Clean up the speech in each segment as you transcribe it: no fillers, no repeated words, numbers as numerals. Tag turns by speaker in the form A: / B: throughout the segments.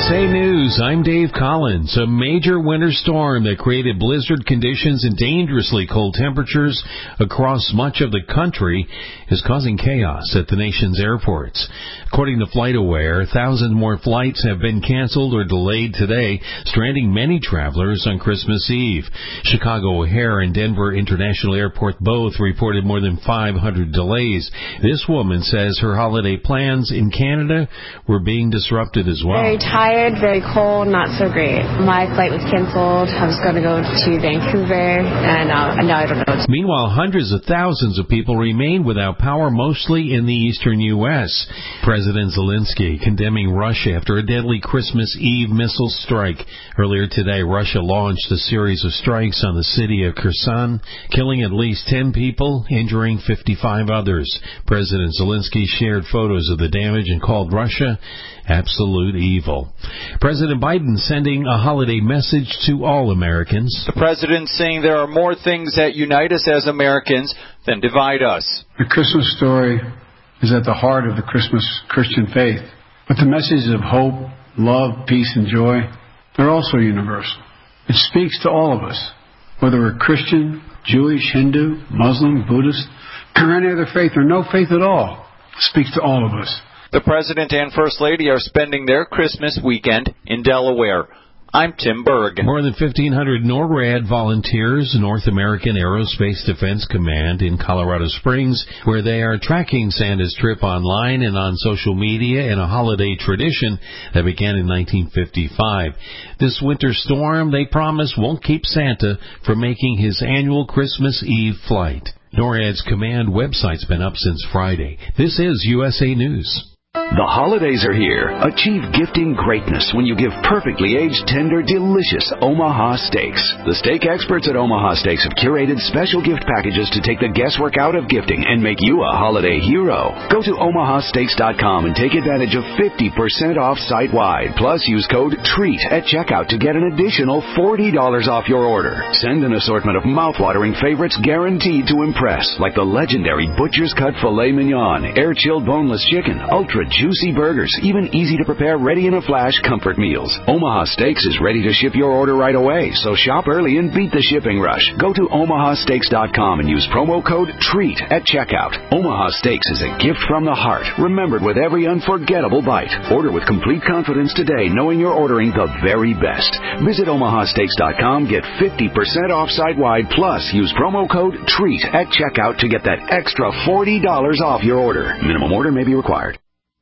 A: USA News, I'm Dave Collins. A major winter storm that created blizzard conditions and dangerously cold temperatures across much of the country is causing chaos at the nation's airports. According to FlightAware, thousands more flights have been canceled or delayed today, stranding many travelers on Christmas Eve. Chicago O'Hare and Denver International Airport both reported more than 500 delays. This woman says her holiday plans in Canada were being disrupted as well.
B: Very tired, very cold, not so great. My flight was canceled. I was going to go to Vancouver, and now I don't know.
A: Meanwhile, hundreds of thousands of people remain without power, mostly in the eastern U.S. President Zelensky condemning Russia after a deadly Christmas Eve missile strike. Earlier today, Russia launched a series of strikes on the city of Kherson, killing at least 10 people, injuring 55 others. President Zelensky shared photos of the damage and called Russia absolute evil. President Biden sending a holiday message to all Americans.
C: The president saying there are more things that unite us as Americans than divide us.
D: The Christmas story is at the heart of the Christmas Christian faith. But the messages of hope, love, peace, and joy, they're also universal. It speaks to all of us, whether we're Christian, Jewish, Hindu, Muslim, Buddhist, or any other faith, or no faith at all. It speaks to all of us.
C: The President and First Lady are spending their Christmas weekend in Delaware. I'm Tim Berg.
A: More than 1,500 NORAD volunteers, North American Aerospace Defense Command in Colorado Springs, where they are tracking Santa's trip online and on social media in a holiday tradition that began in 1955. This winter storm, they promise, won't keep Santa from making his annual Christmas Eve flight. NORAD's command website's been up since Friday. This is USA News.
E: The holidays are here. Achieve gifting greatness when you give perfectly aged, tender, delicious Omaha Steaks. The steak experts at Omaha Steaks have curated special gift packages to take the guesswork out of gifting and make you a holiday hero. Go to omahasteaks.com and take advantage of 50% off site-wide. Plus, use code TREAT at checkout to get an additional $40 off your order. Send an assortment of mouth-watering favorites guaranteed to impress, like the legendary Butcher's Cut Filet Mignon, air-chilled boneless chicken, ultra juicy burgers, even easy-to-prepare, ready-in-a-flash comfort meals. Omaha Steaks is ready to ship your order right away, so shop early and beat the shipping rush. Go to omahasteaks.com and use promo code TREAT at checkout. Omaha Steaks is a gift from the heart, remembered with every unforgettable bite. Order with complete confidence today, knowing you're ordering the very best. Visit omahasteaks.com, get 50% off site-wide, plus use promo code TREAT at checkout to get that extra $40 off your order. Minimum order may be required.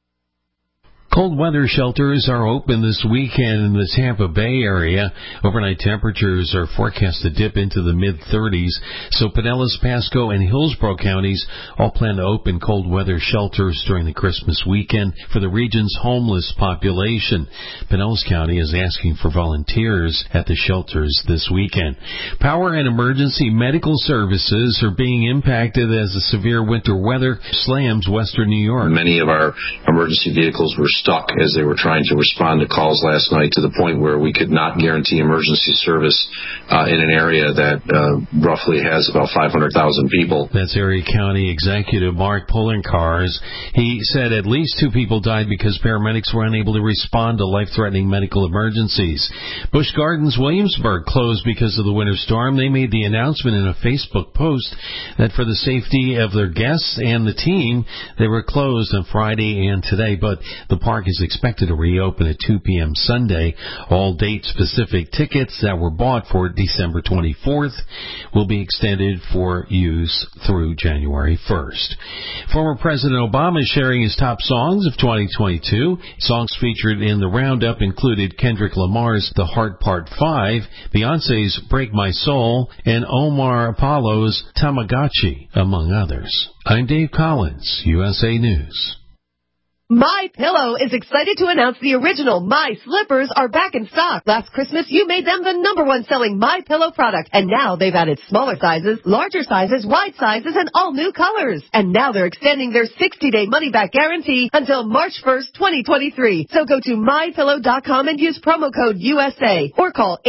A: Cold weather shelters are open this weekend in the Tampa Bay area. Overnight temperatures are forecast to dip into the mid-30s, so Pinellas, Pasco, and Hillsborough counties all plan to open cold weather shelters during the Christmas weekend for the region's homeless population. Pinellas County is asking for volunteers at the shelters this weekend. Power and emergency medical services are being impacted as the severe winter weather slams western New York.
F: Many of our emergency vehicles were stuck as they were trying to respond to calls last night, to the point where we could not guarantee emergency service in an area that roughly has about 500,000 people.
A: That's Erie County Executive Mark Poloncarz. He said at least 2 people died because paramedics were unable to respond to life-threatening medical emergencies. Busch Gardens Williamsburg closed because of the winter storm. They made the announcement in a Facebook post that for the safety of their guests and the team, they were closed on Friday and today, but the park is expected to reopen at 2 p.m. Sunday. All date-specific tickets that were bought for December 24th will be extended for use through January 1st. Former President Obama is sharing his top songs of 2022. Songs featured in the roundup included Kendrick Lamar's The Heart Part 5, Beyonce's Break My Soul, and Omar Apollo's Tamagotchi, among others. I'm Dave Collins, USA News.
G: My Pillow is excited to announce the original My Slippers are back in stock. Last Christmas, you made them the #1 selling My Pillow product, and now they've added smaller sizes, larger sizes, wide sizes, and all new colors. And now they're extending their 60-day money-back guarantee until March 1st, 2023. So go to mypillow.com and use promo code USA or call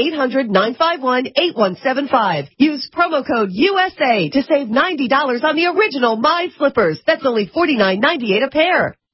G: 800-951-8175. Use promo code USA to save $90 on the original My Slippers. That's only $49.98 a pair.